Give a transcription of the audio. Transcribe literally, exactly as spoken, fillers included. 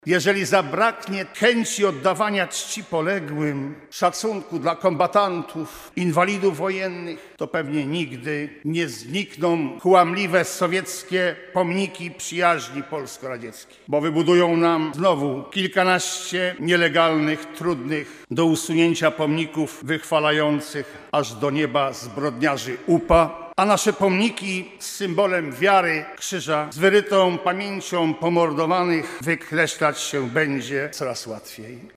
Jeżeli zabraknie chęci oddawania czci poległym, szacunku dla kombatantów, inwalidów wojennych, to pewnie nigdy nie znikną kłamliwe sowieckie pomniki przyjaźni polsko-radzieckiej, bo wybudują nam znowu kilkanaście nielegalnych, trudnych do usunięcia pomników wychwalających aż do nieba zbrodniarzy U P A, a nasze pomniki z symbolem wiary krzyża, z wyrytą pamięcią pomordowanych wykreślać się będzie coraz łatwiej.